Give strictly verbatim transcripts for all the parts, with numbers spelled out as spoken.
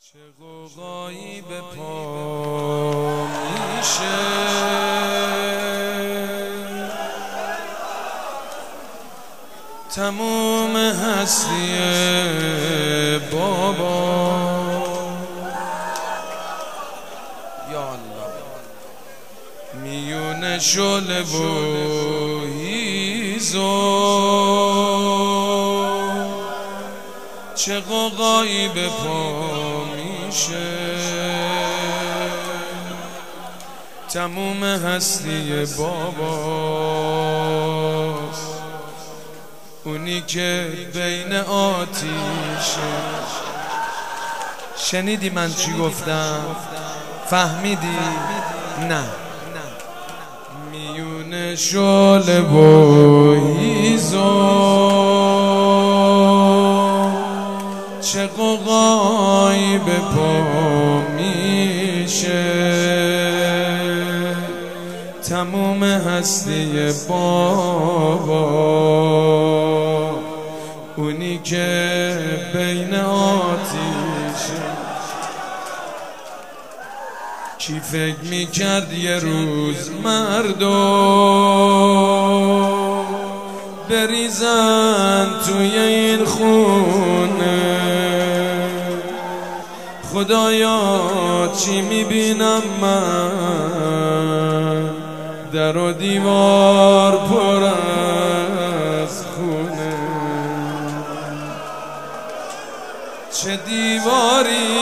چه غوغایی به پا میشه، تموم هستی بابا. یا الله میونه شله و هیزو، چه غوغایی به پا میشه، تموم هستی باباست، اونی که بین آتیشه. شنیدی من چی گفتم؟ فهمیدی؟ نه. میونه شعله و هیزو، چه غوغایی به پا میشه، تموم هستی بابا، اونی که بین آتیشه. کی فکر میکرد یه روز مردم بریزن توی این خونه؟ خدایا چی میبینم من، در و دیوار پر از خونه. چه دیواری،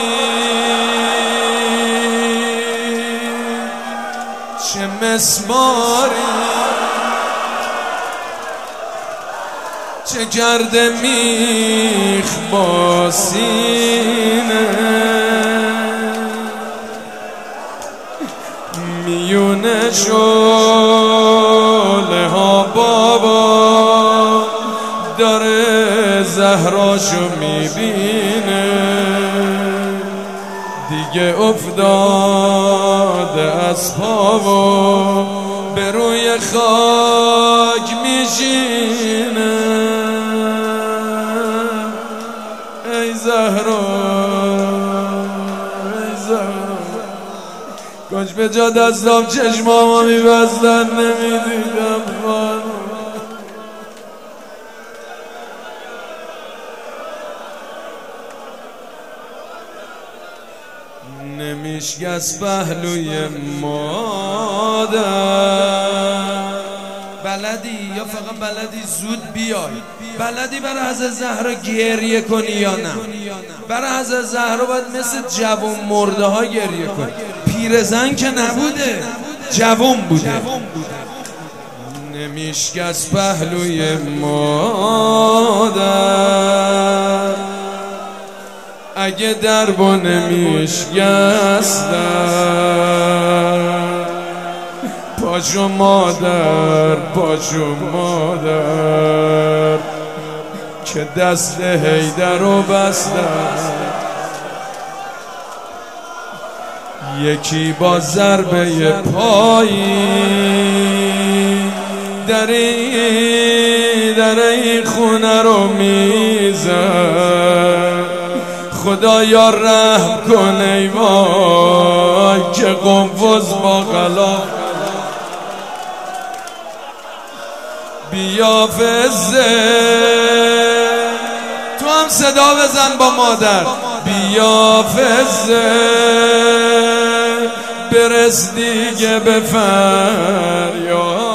چه مسماری، چه کرده میخ با سینه. میونه شعله ها بابا داره زهراشو میبینه، دیگه افتاده از پا و به روی خاک میشینه. ای زهرا، ای زهرا، کاش به جا دستام چشمامو میبستن نمیدیدم خانم. نمیشکست پهلوی مادر. بلدی یا فقط بلدی زود بیای؟ بلدی برای حضرت زهرا گریه کنی یا نه؟ برای حضرت زهرا باید مثل جوون مرده ها گریه کنی. پیرزن که نبوده، جوون بوده. نمیشکست پهلوی مادر، اگه دربو نمیشکستن. پاشو مادر، پاشو مادر، که دست حیدر رو بستن. یکی با ضربه پایی در این در این خونه رو میزن. خدایا رحم کن ای وای که قنفذ با غلاف بیا فزه. تو هم صدا بزن با مادر، بیا فزه، برس دیگه به فریاد.